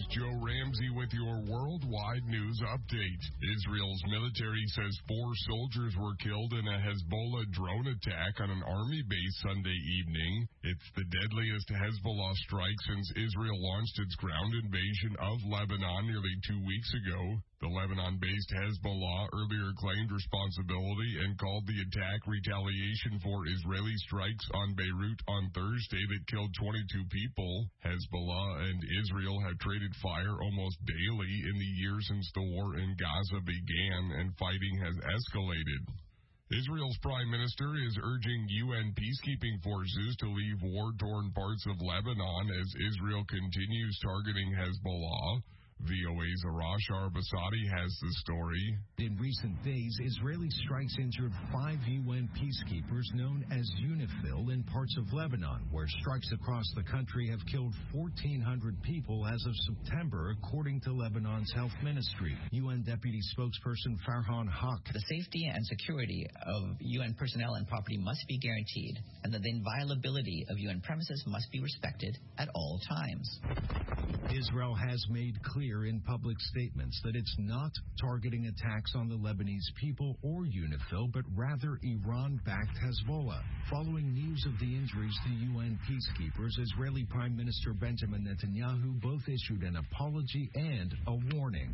is Joe Ramsey with your worldwide news update. Israel's military says 4 soldiers were killed in a Hezbollah drone attack on an army base Sunday evening. It's the deadliest Hezbollah strike since Israel launched its ground invasion of Lebanon nearly 2 weeks ago. The Lebanon-based Hezbollah earlier claimed responsibility and called the attack retaliation for Israeli strikes on Beirut on Thursday that killed 22 people. Hezbollah and Israel have traded fire almost daily in the years since the war in Gaza began, and fighting has escalated. Israel's prime minister is urging UN peacekeeping forces to leave war-torn parts of Lebanon as Israel continues targeting Hezbollah. VOA's Arash Arbasadi has the story. In recent days, Israeli strikes injured 5 UN peacekeepers known as UNIFIL in parts of Lebanon, where strikes across the country have killed 1,400 people as of September, according to Lebanon's health ministry. UN Deputy Spokesperson Farhan Haq. The safety and security of UN personnel and property must be guaranteed, and that the inviolability of UN premises must be respected at all times. Israel has made clear in public statements that it's not targeting attacks on the Lebanese people or UNIFIL, but rather Iran-backed Hezbollah. Following news of the injuries to UN peacekeepers, Israeli Prime Minister Benjamin Netanyahu both issued an apology and a warning.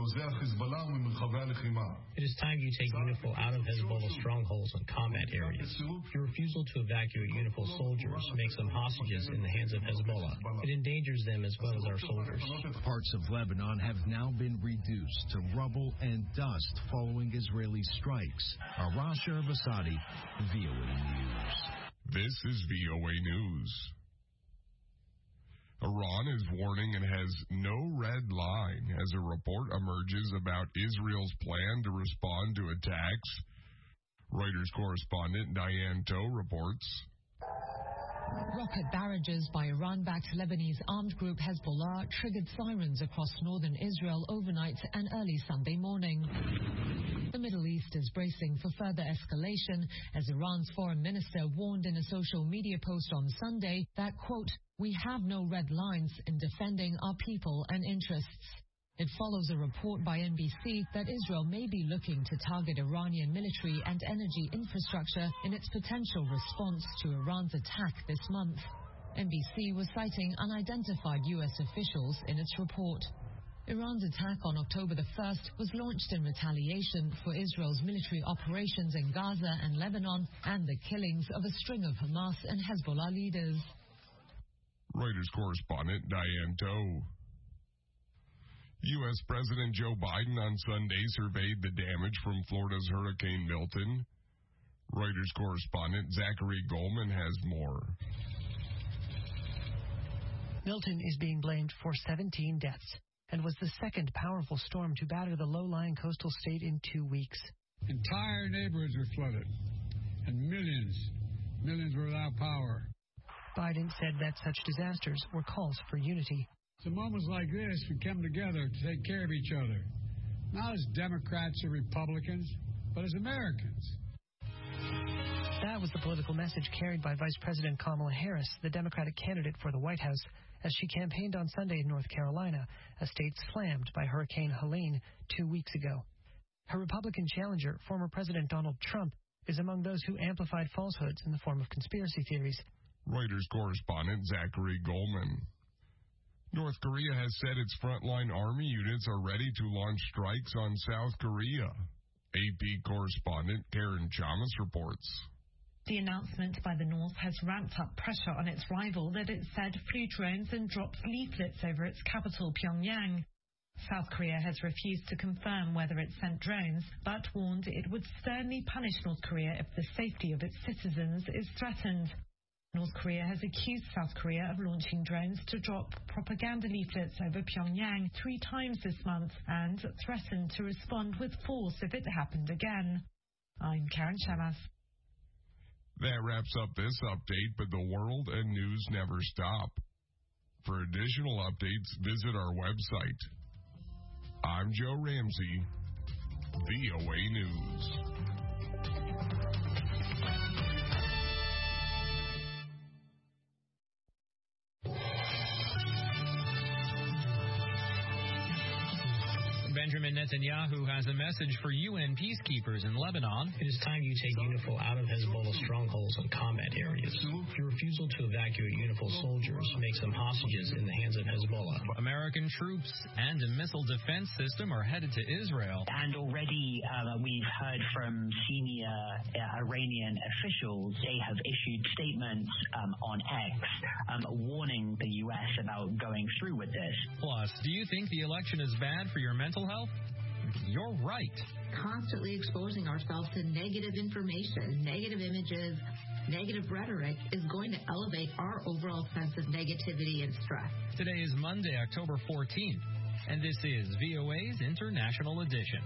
It is time you take UNIFIL out of Hezbollah strongholds and combat areas. Your refusal to evacuate UNIFIL soldiers makes them hostages in the hands of Hezbollah. It endangers them as well as our soldiers. Parts of Lebanon have now been reduced to rubble and dust following Israeli strikes. Arash Arbasadi, VOA News. This is VOA News. Iran is warning it has no red line as a report emerges about Israel's plan to respond to attacks. Reuters correspondent Diane Toe reports. Rocket barrages by Iran-backed Lebanese armed group Hezbollah triggered sirens across northern Israel overnight and early Sunday morning. The Middle East is bracing for further escalation as Iran's foreign minister warned in a social media post on Sunday that, quote, "We have no red lines in defending our people and interests." It follows a report by NBC that Israel may be looking to target Iranian military and energy infrastructure in its potential response to Iran's attack this month. NBC was citing unidentified U.S. officials in its report. Iran's attack on October the 1st was launched in retaliation for Israel's military operations in Gaza and Lebanon and the killings of a string of Hamas and Hezbollah leaders. Reuters correspondent Diane Toe. U.S. President Joe Biden on Sunday surveyed the damage from Florida's Hurricane Milton. Reuters correspondent Zachary Goldman has more. Milton is being blamed for 17 deaths and was the second powerful storm to batter the low-lying coastal state in 2 weeks. Entire neighborhoods were flooded, and millions were without power. Biden said that such disasters were calls for unity. It's in moments like this we come together to take care of each other, not as Democrats or Republicans, but as Americans. That was the political message carried by Vice President Kamala Harris, the Democratic candidate for the White House, as she campaigned on Sunday in North Carolina, a state slammed by Hurricane Helene 2 weeks ago. Her Republican challenger, former President Donald Trump, is among those who amplified falsehoods in the form of conspiracy theories. Reuters correspondent Zachary Goldman. North Korea has said its frontline army units are ready to launch strikes on South Korea. AP correspondent Karen Chalmers reports. The announcement by the North has ramped up pressure on its rival that it said flew drones and dropped leaflets over its capital, Pyongyang. South Korea has refused to confirm whether it sent drones, but warned it would sternly punish North Korea if the safety of its citizens is threatened. North Korea has accused South Korea of launching drones to drop propaganda leaflets over Pyongyang 3 times this month and threatened to respond with force if it happened again. I'm Karen Chamas. That wraps up this update, but the world and news never stop. For additional updates, visit our website. I'm Joe Ramsey, VOA News. Benjamin Netanyahu has a message for UN peacekeepers in Lebanon. It is time you take UNIFIL out of Hezbollah strongholds and combat areas. Your refusal to evacuate UNIFIL soldiers makes them hostages in the hands of Hezbollah. American troops and a missile defense system are headed to Israel. And already we've heard from senior Iranian officials. They have issued statements on X warning the U.S. about going through with this. Plus, do you think the election is bad for your mental health? You're right. Constantly exposing ourselves to negative information, negative images, negative rhetoric is going to elevate our overall sense of negativity and stress. Today is Monday, October 14th, and this is VOA's International Edition.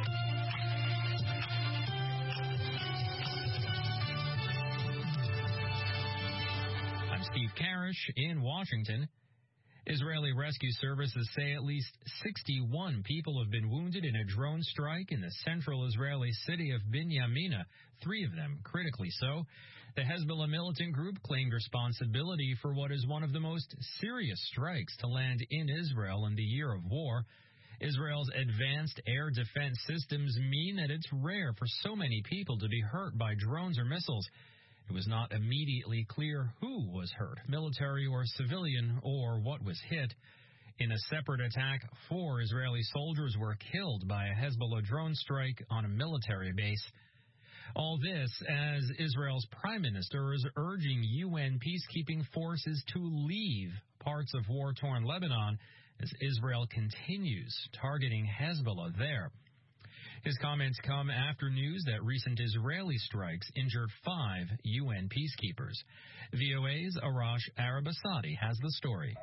I'm Steve Karish in Washington. Israeli rescue services say at least 61 people have been wounded in a drone strike in the central Israeli city of Binyamina, 3 of them critically so. The Hezbollah militant group claimed responsibility for what is one of the most serious strikes to land in Israel in the year of war. Israel's advanced air defense systems mean that it's rare for so many people to be hurt by drones or missiles. It was not immediately clear who was hurt, military or civilian, or what was hit. In a separate attack, 4 Israeli soldiers were killed by a Hezbollah drone strike on a military base. All this as Israel's prime minister is urging UN peacekeeping forces to leave parts of war-torn Lebanon as Israel continues targeting Hezbollah there. His comments come after news that recent Israeli strikes injured 5 UN peacekeepers. VOA's Arash Arabasadi has the story.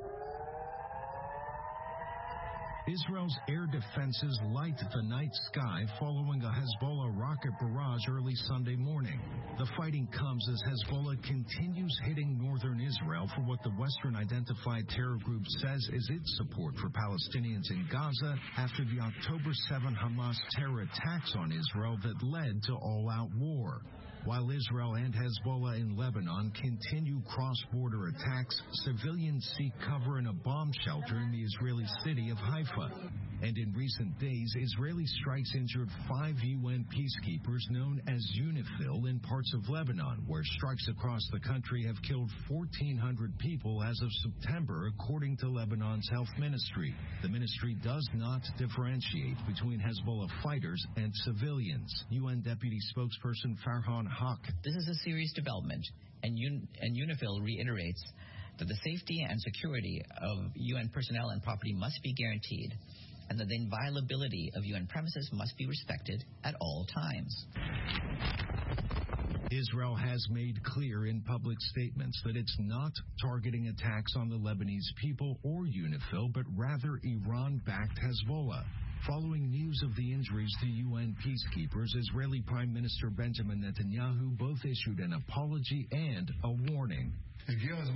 Israel's air defenses light the night sky following a Hezbollah rocket barrage early Sunday morning. The fighting comes as Hezbollah continues hitting northern Israel for what the Western identified terror group says is its support for Palestinians in Gaza after the October 7 Hamas terror attacks on Israel that led to all-out war. While Israel and Hezbollah in Lebanon continue cross-border attacks, civilians seek cover in a bomb shelter in the Israeli city of Haifa. And in recent days, Israeli strikes injured 5 UN peacekeepers known as UNIFIL in parts of Lebanon, where strikes across the country have killed 1,400 people as of September, according to Lebanon's health ministry. The ministry does not differentiate between Hezbollah fighters and civilians. UN Deputy Spokesperson Farhan Haq. This is a serious development, and UNIFIL reiterates that the safety and security of UN personnel and property must be guaranteed, and that the inviolability of UN premises must be respected at all times. Israel has made clear in public statements that it's not targeting attacks on the Lebanese people or UNIFIL, but rather Iran-backed Hezbollah. Following news of the injuries to UN peacekeepers, Israeli Prime Minister Benjamin Netanyahu both issued an apology and a warning. It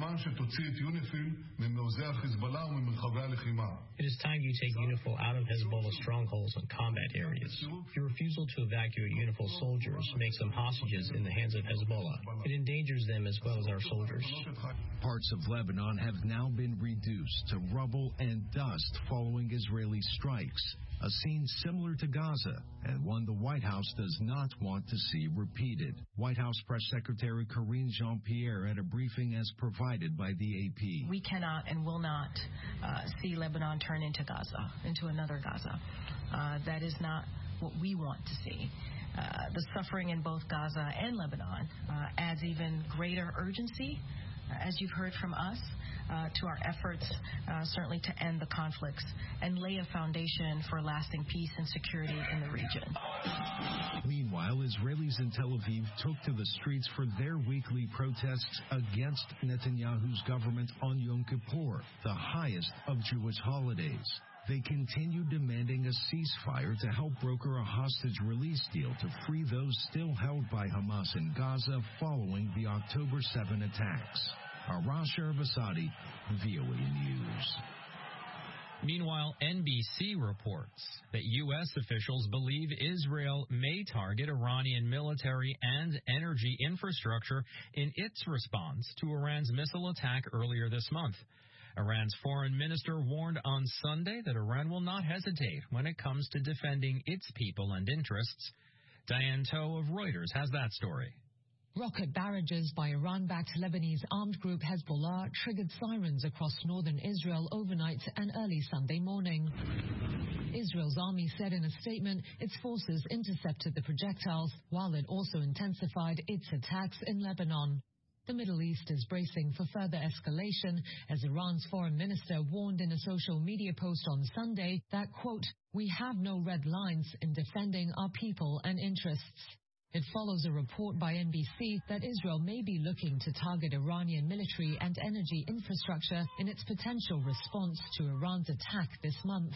is time you take UNIFIL out of Hezbollah strongholds and combat areas. Your refusal to evacuate UNIFIL soldiers makes them hostages in the hands of Hezbollah. It endangers them as well as our soldiers. Parts of Lebanon have now been reduced to rubble and dust following Israeli strikes, a scene similar to Gaza, and one the White House does not want to see repeated. White House Press Secretary Karine Jean-Pierre at a briefing as provided by the AP. We cannot and will not see Lebanon turn into Gaza, into another Gaza. That is not what we want to see. The suffering in both Gaza and Lebanon adds even greater urgency, as you've heard from us, to our efforts certainly to end the conflicts and lay a foundation for lasting peace and security in the region. Meanwhile, Israelis in Tel Aviv took to the streets for their weekly protests against Netanyahu's government on Yom Kippur, the highest of Jewish holidays. They continued demanding a ceasefire to help broker a hostage release deal to free those still held by Hamas in Gaza following the October 7 attacks. Arash Arabasadi, VOA News. Meanwhile, NBC reports that U.S. officials believe Israel may target Iranian military and energy infrastructure in its response to Iran's missile attack earlier this month. Iran's foreign minister warned on Sunday that Iran will not hesitate when it comes to defending its people and interests. Diane Toe of Reuters has that story. Rocket barrages by Iran-backed Lebanese armed group Hezbollah triggered sirens across northern Israel overnight and early Sunday morning. Israel's army said in a statement its forces intercepted the projectiles, while it also intensified its attacks in Lebanon. The Middle East is bracing for further escalation as Iran's foreign minister warned in a social media post on Sunday that, quote, "We have no red lines in defending our people and interests." It follows a report by NBC that Israel may be looking to target Iranian military and energy infrastructure in its potential response to Iran's attack this month.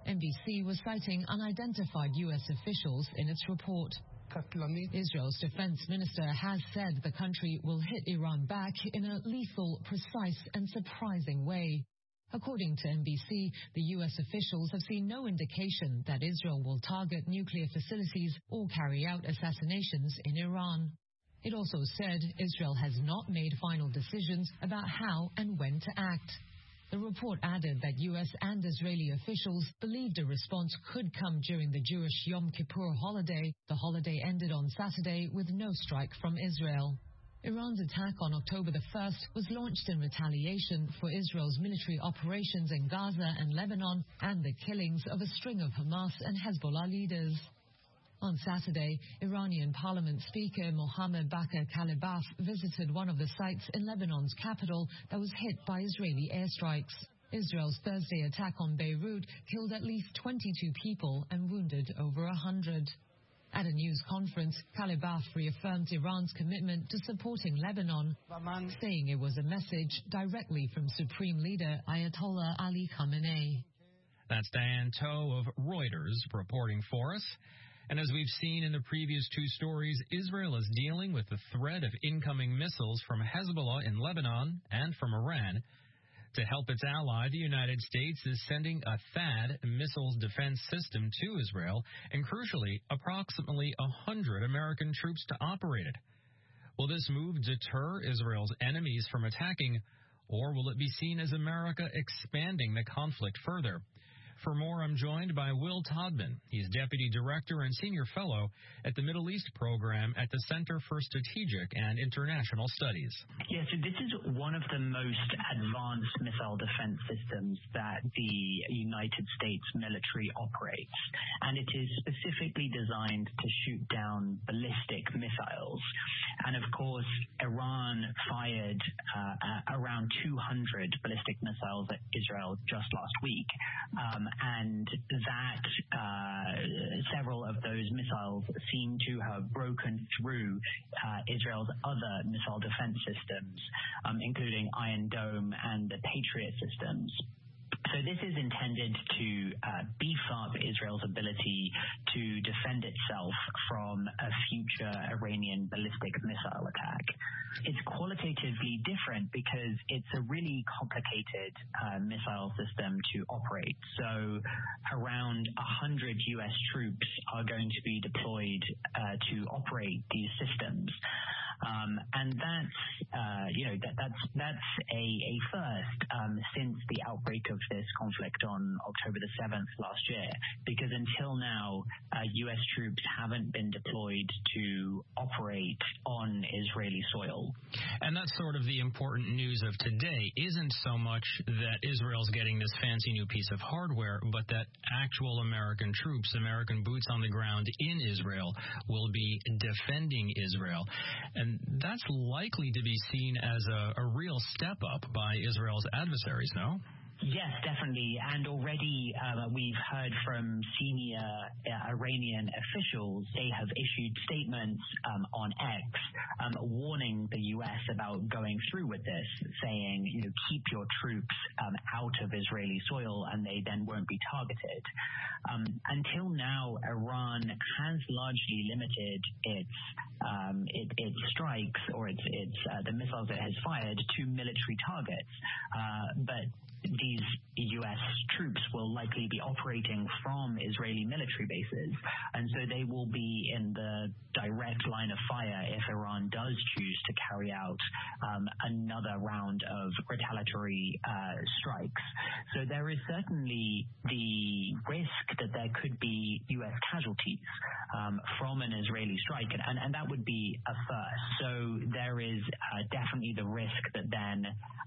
NBC was citing unidentified U.S. officials in its report. Israel's defense minister has said the country will hit Iran back in a lethal, precise and surprising way. According to NBC, the U.S. officials have seen no indication that Israel will target nuclear facilities or carry out assassinations in Iran. It also said Israel has not made final decisions about how and when to act. The report added that U.S. and Israeli officials believed a response could come during the Jewish Yom Kippur holiday. The holiday ended on Saturday with no strike from Israel. Iran's attack on October the 1st was launched in retaliation for Israel's military operations in Gaza and Lebanon and the killings of a string of Hamas and Hezbollah leaders. On Saturday, Iranian Parliament Speaker Mohammad Bakr Kalibaf visited one of the sites in Lebanon's capital that was hit by Israeli airstrikes. Israel's Thursday attack on Beirut killed at least 22 people and wounded over 100. At a news conference, Kalibaf reaffirmed Iran's commitment to supporting Lebanon, saying it was a message directly from Supreme Leader Ayatollah Ali Khamenei. That's Diane Toe of Reuters reporting for us. And as we've seen in the previous two stories, Israel is dealing with the threat of incoming missiles from Hezbollah in Lebanon and from Iran. To help its ally, the United States is sending a THAAD missiles defense system to Israel, and crucially, approximately 100 American troops to operate it. Will this move deter Israel's enemies from attacking, or will it be seen as America expanding the conflict further? For more, I'm joined by Will Todman. He's Deputy Director and Senior Fellow at the Middle East Program at the Center for Strategic and International Studies. Yeah, so this is one of the most advanced missile defense systems that the United States military operates, and it is specifically designed to shoot down ballistic missiles. And of course, Iran fired around 200 ballistic missiles at Israel just last week. And that several of those missiles seem to have broken through Israel's other missile defense systems, including Iron Dome and the Patriot systems. So this is intended to beef up Israel's ability to defend itself from a future Iranian ballistic missile attack. It's qualitatively different because it's a really complicated missile system to operate. So around 100 U.S. troops are going to be deployed to operate these systems. And that's a first since the outbreak of this conflict on October the 7th last year, because until now, U.S. troops haven't been deployed to operate on Israeli soil. And that's sort of the important news of today, isn't so much that Israel's getting this fancy new piece of hardware, but that actual American troops, American boots on the ground in Israel, will be defending Israel. And that's likely to be seen as a real step up by Israel's adversaries, no? Yes, definitely. And already we've heard from senior Iranian officials. They have issued statements on X warning the U.S. about going through with this, saying, keep your troops out of Israeli soil and they then won't be targeted. Until now, Iran has largely limited its strikes or its the missiles it has fired to military targets. But these U.S. troops will likely be operating from Israeli military bases, and so they will be in the direct line of fire if Iran does choose to carry out another round of retaliatory strikes. So there is certainly the risk that there could be U.S. casualties from an Israeli strike, and that would be a first. So there is definitely the risk that then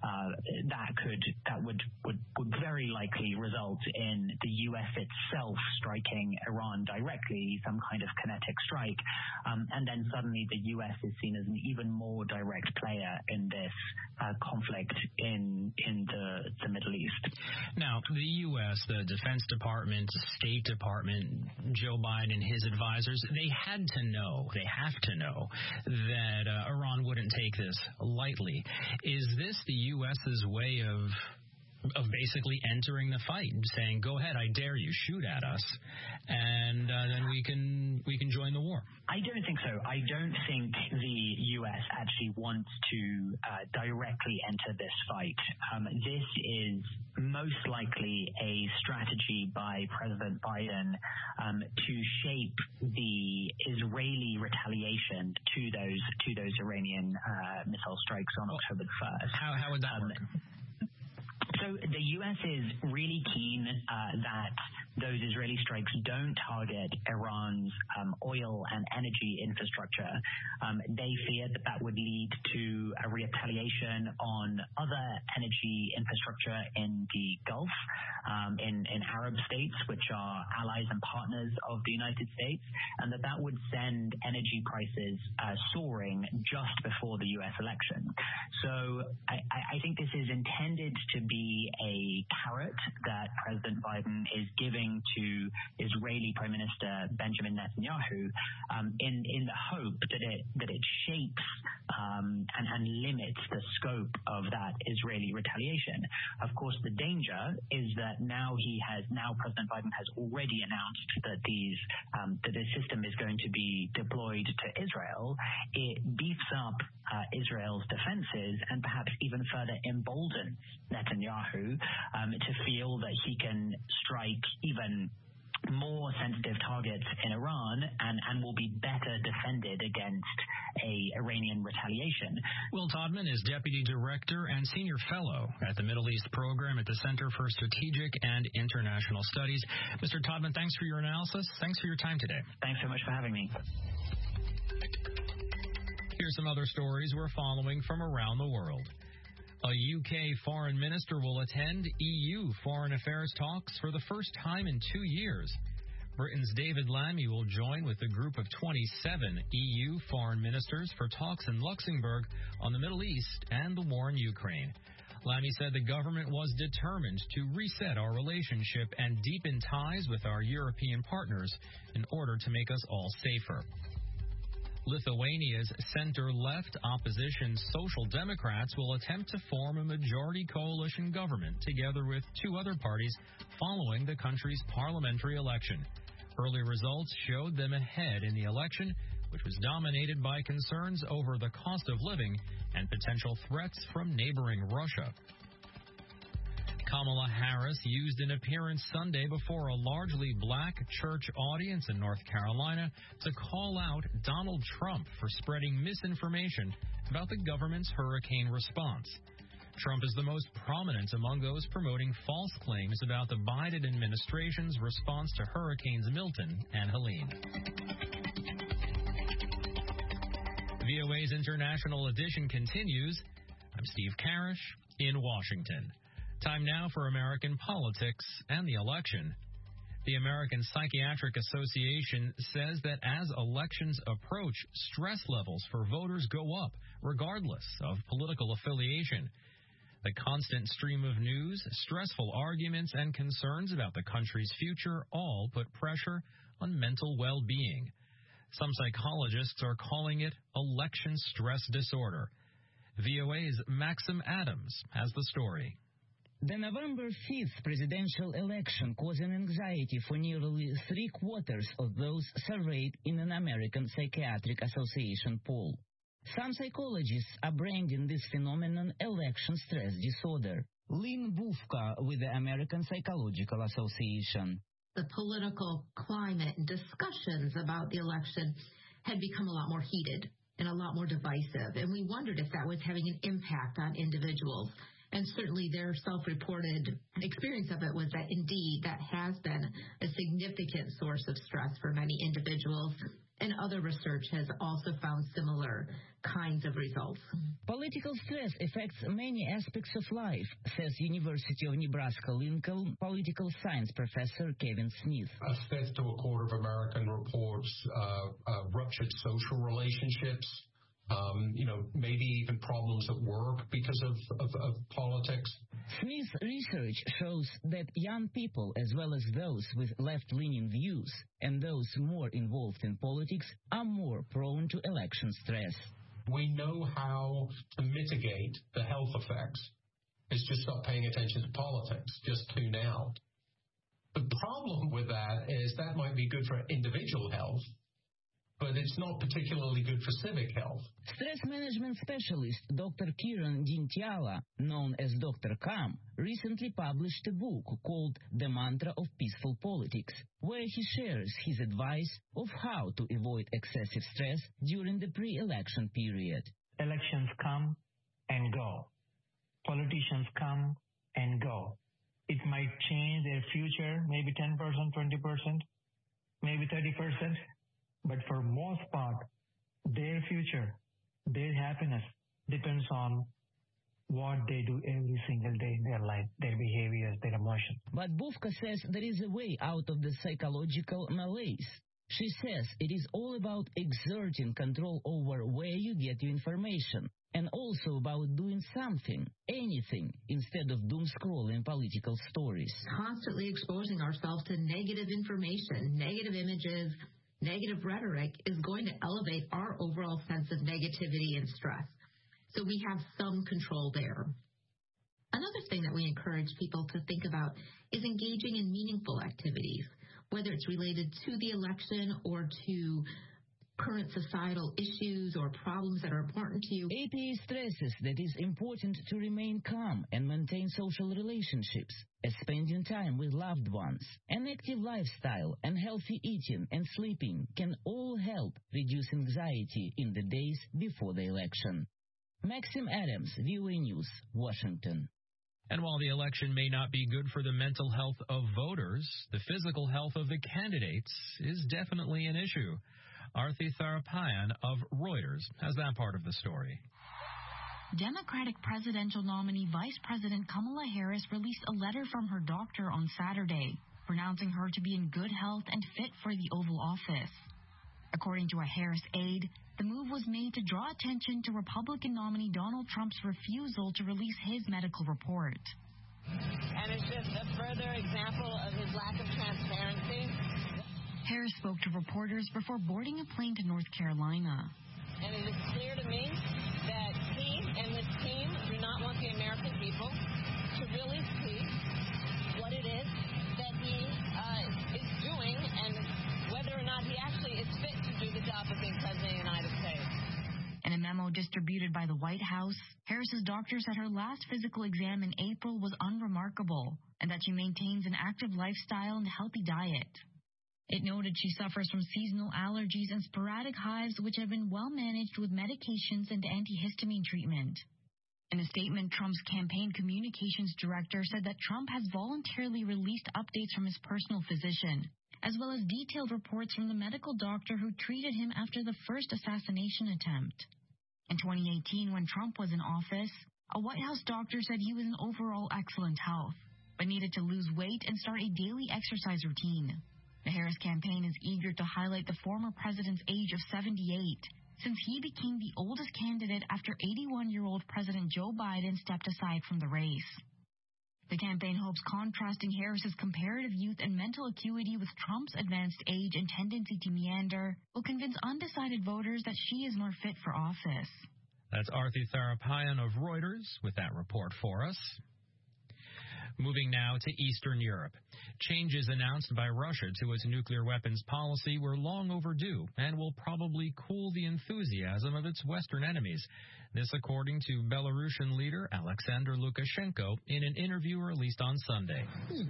that would very likely result in the U.S. itself striking Iran directly, some kind of kinetic strike, and then suddenly the U.S. is seen as an even more direct player in this conflict in the Middle East. Now, the U.S., the Defense Department, State Department, Joe Biden, his advisors, they have to know that Iran wouldn't take this lightly. Is this the U.S.'s way of basically entering the fight, saying, "Go ahead, I dare you, shoot at us, and then we can join the war"? I don't think so. I don't think the U.S. actually wants to directly enter this fight. This is most likely a strategy by President Biden to shape the Israeli retaliation to those Iranian missile strikes on October 1st. How would that work? So the U.S. is really keen that those Israeli strikes don't target Iran's oil and energy infrastructure. They fear that would lead to a retaliation on other energy infrastructure in the Gulf, in Arab states, which are allies and partners of the United States, and that would send energy prices soaring just before the U.S. election. So I think this is intended to be a carrot that President Biden is giving to Israeli Prime Minister Benjamin Netanyahu in the hope that it shapes and limits the scope of that Israeli retaliation. Of course, the danger is that now President Biden has already announced that this system is going to be deployed to Israel. It beefs up Israel's defenses and perhaps even further emboldens Netanyahu to feel that he can strike even more sensitive targets in Iran and will be better defended against a Iranian retaliation. Will Todman is Deputy Director and Senior Fellow at the Middle East Program at the Center for Strategic and International Studies. Mr. Todman, thanks for your analysis. Thanks for your time today. Thanks so much for having me. Here's some other stories we're following from around the world. A UK foreign minister will attend EU foreign affairs talks for the first time in 2 years. Britain's David Lammy will join with a group of 27 EU foreign ministers for talks in Luxembourg on the Middle East and the war in Ukraine. Lammy said the government was determined to reset our relationship and deepen ties with our European partners in order to make us all safer. Lithuania's center-left opposition Social Democrats will attempt to form a majority coalition government together with two other parties following the country's parliamentary election. Early results showed them ahead in the election, which was dominated by concerns over the cost of living and potential threats from neighboring Russia. Kamala Harris used an appearance Sunday before a largely black church audience in North Carolina to call out Donald Trump for spreading misinformation about the government's hurricane response. Trump is the most prominent among those promoting false claims about the Biden administration's response to Hurricanes Milton and Helene. VOA's International Edition continues. I'm Steve Karish in Washington. Time now for American politics and the election. The American Psychiatric Association says that as elections approach, stress levels for voters go up, regardless of political affiliation. The constant stream of news, stressful arguments, and concerns about the country's future all put pressure on mental well-being. Some psychologists are calling it election stress disorder. VOA's Maxim Adams has the story. The November 5th presidential election caused anxiety for nearly 3/4 of those surveyed in an American Psychiatric Association poll. Some psychologists are branding this phenomenon election stress disorder. Lynn Bufka with the American Psychological Association. The political climate and discussions about the election had become a lot more heated and a lot more divisive, and we wondered if that was having an impact on individuals. And certainly their self-reported experience of it was that indeed that has been a significant source of stress for many individuals. And other research has also found similar kinds of results. Political stress affects many aspects of life, says University of Nebraska-Lincoln political science professor Kevin Smith. A fifth to a quarter of American reports ruptured social relationships, maybe even problems at work because of politics. Smith's research shows that young people, as well as those with left-leaning views and those more involved in politics, are more prone to election stress. We know how to mitigate the health effects. It's just stop paying attention to politics, just tune out. The problem with that is that might be good for individual health, but it's not particularly good for civic health. Stress management specialist Dr. Kiran Dintyala, known as Dr. Kam, recently published a book called The Mantra of Peaceful Politics, where he shares his advice of how to avoid excessive stress during the pre-election period. Elections come and go. Politicians come and go. It might change their future, maybe 10%, 20%, maybe 30%. But for most part, their future, their happiness depends on what they do every single day in their life, their behaviors, their emotions. But Bufka says there is a way out of the psychological malaise. She says it is all about exerting control over where you get your information, and also about doing something, anything, instead of doom scrolling political stories. Constantly exposing ourselves to negative information, negative images, negative rhetoric is going to elevate our overall sense of negativity and stress. So we have some control there. Another thing that we encourage people to think about is engaging in meaningful activities, whether it's related to the election or to current societal issues or problems that are important to you. APA stresses that it is important to remain calm and maintain social relationships, as spending time with loved ones. An active lifestyle and healthy eating and sleeping can all help reduce anxiety in the days before the election. Maxim Adams, VOA News, Washington. And while the election may not be good for the mental health of voters, the physical health of the candidates is definitely an issue. Arthi Tharapayan of Reuters has that part of the story. Democratic presidential nominee Vice President Kamala Harris released a letter from her doctor on Saturday, pronouncing her to be in good health and fit for the Oval Office. According to a Harris aide, the move was made to draw attention to Republican nominee Donald Trump's refusal to release his medical report. And it's just a further example of his lack of transparency. Harris spoke to reporters before boarding a plane to North Carolina. And it is clear to me that he and his team do not want the American people to really see what it is that he is doing and whether or not he actually is fit to do the job of being President of the United States. In a memo distributed by the White House, Harris's doctor said her last physical exam in April was unremarkable and that she maintains an active lifestyle and healthy diet. It noted she suffers from seasonal allergies and sporadic hives, which have been well managed with medications and antihistamine treatment. In a statement, Trump's campaign communications director said that Trump has voluntarily released updates from his personal physician, as well as detailed reports from the medical doctor who treated him after the first assassination attempt. In 2018, when Trump was in office, a White House doctor said he was in overall excellent health, but needed to lose weight and start a daily exercise routine. The Harris campaign is eager to highlight the former president's age of 78, since he became the oldest candidate after 81-year-old President Joe Biden stepped aside from the race. The campaign hopes contrasting Harris's comparative youth and mental acuity with Trump's advanced age and tendency to meander will convince undecided voters that she is more fit for office. That's Arthi Tharapayan of Reuters with that report for us. Moving now to Eastern Europe. Changes announced by Russia to its nuclear weapons policy were long overdue and will probably cool the enthusiasm of its Western enemies. This according to Belarusian leader Alexander Lukashenko in an interview released on Sunday.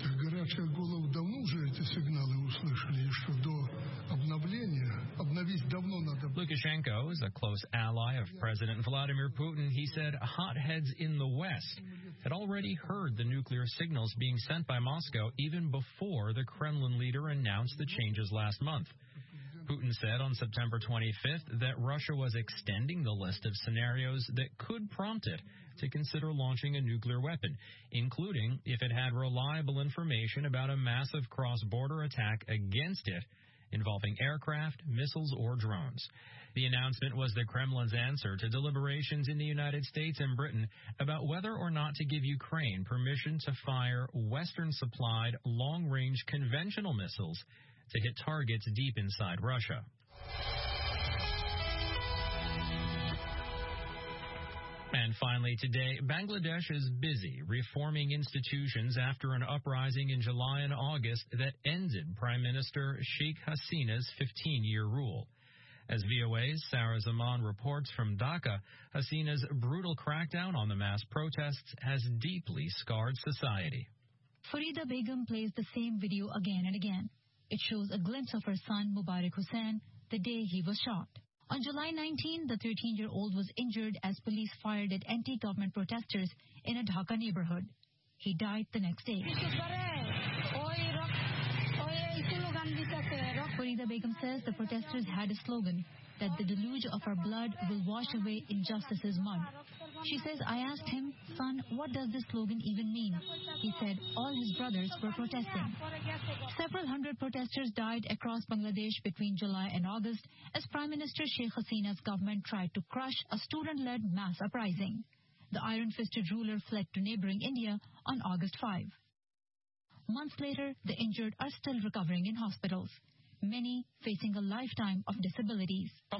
Lukashenko is a close ally of President Vladimir Putin. He said hotheads in the West had already heard the nuclear signals being sent by Moscow even before the Kremlin leader announced the changes last month. Putin said on September 25th that Russia was extending the list of scenarios that could prompt it to consider launching a nuclear weapon, including if it had reliable information about a massive cross-border attack against it involving aircraft, missiles, or drones. The announcement was the Kremlin's answer to deliberations in the United States and Britain about whether or not to give Ukraine permission to fire Western-supplied long-range conventional missiles to hit targets deep inside Russia. And finally today, Bangladesh is busy reforming institutions after an uprising in July and August that ended Prime Minister Sheikh Hasina's 15-year rule. As VOA's Sarah Zaman reports from Dhaka, Hasina's brutal crackdown on the mass protests has deeply scarred society. Farida Begum plays the same video again and again. It shows a glimpse of her son, Mubarak Hussain, the day he was shot. On July 19, the 13-year-old was injured as police fired at anti-government protesters in a Dhaka neighborhood. He died the next day. Farida Begum says the protesters had a slogan that the deluge of our blood will wash away injustice's mud. She says, I asked him, son, what does this slogan even mean? He said all his brothers were protesting. Several hundred protesters died across Bangladesh between July and August as Prime Minister Sheikh Hasina's government tried to crush a student-led mass uprising. The iron-fisted ruler fled to neighboring India on August 5. Months later, the injured are still recovering in hospitals, many facing a lifetime of disabilities. A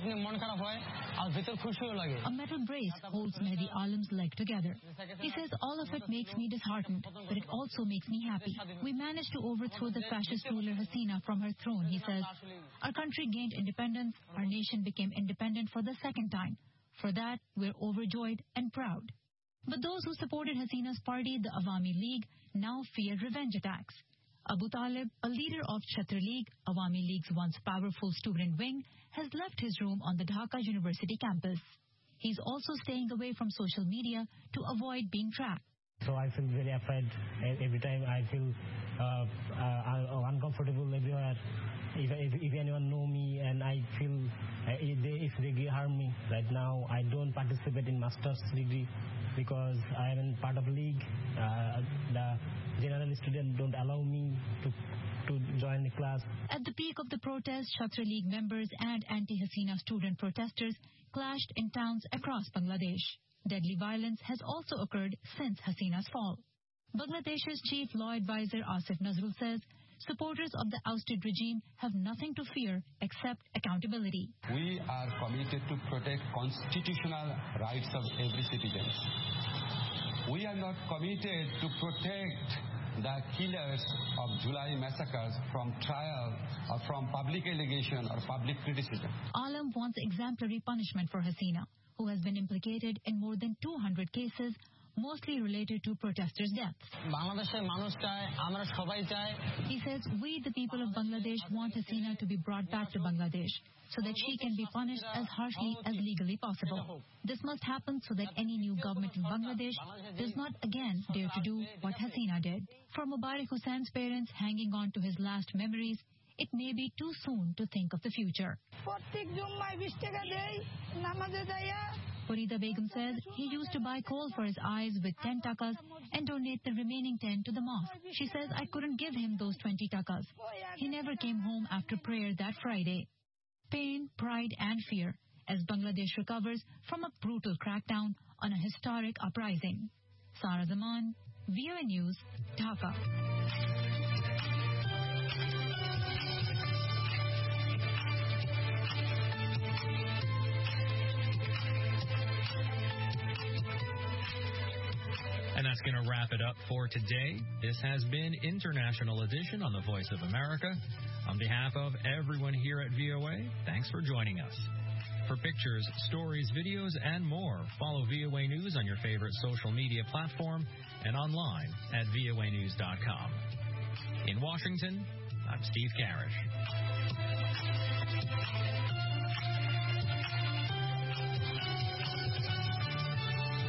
metal brace holds Mehdi Alam's leg together. He says, all of it makes me disheartened, but it also makes me happy. We managed to overthrow the fascist ruler Hasina from her throne, he says. Our country gained independence. Our nation became independent for the second time. For that, we're overjoyed and proud. But those who supported Hasina's party, the Awami League, now fear revenge attacks. Abu Talib, a leader of Chhatra League, Awami League's once powerful student wing, has left his room on the Dhaka University campus. He's also staying away from social media to avoid being tracked. So I feel very afraid every time. I feel uncomfortable everywhere. If anyone know me, and I feel if they harm me. Right now, I don't participate in master's degree because I am part of league. The general students don't allow me to join the class. At the peak of the protest, Chhatra League members and anti-Hasina student protesters clashed in towns across Bangladesh. Deadly violence has also occurred since Hasina's fall. Bangladesh's chief law advisor Asif Nazrul says supporters of the ousted regime have nothing to fear except accountability. We are committed to protect constitutional rights of every citizen. We are not committed to protect the killers of July massacres from trial or from public allegation or public criticism. Alam wants exemplary punishment for Hasina, who has been implicated in more than 200 cases, mostly related to protesters' deaths. He says, we, the people of Bangladesh, want Hasina to be brought back to Bangladesh so that she can be punished as harshly as legally possible. This must happen so that any new government in Bangladesh does not again dare to do what Hasina did. For Mubarak Hussein's parents hanging on to his last memories, it may be too soon to think of the future. Farida Begum says he used to buy coal for his eyes with 10 takas and donate the remaining 10 to the mosque. She says, I couldn't give him those 20 takas. He never came home after prayer that Friday. Pain, pride and fear as Bangladesh recovers from a brutal crackdown on a historic uprising. Sarah Zaman, VOA News, Dhaka. And that's going to wrap it up for today. This has been International Edition on the Voice of America. On behalf of everyone here at VOA, thanks for joining us. For pictures, stories, videos, and more, follow VOA News on your favorite social media platform and online at voanews.com. In Washington, I'm Steve Karish.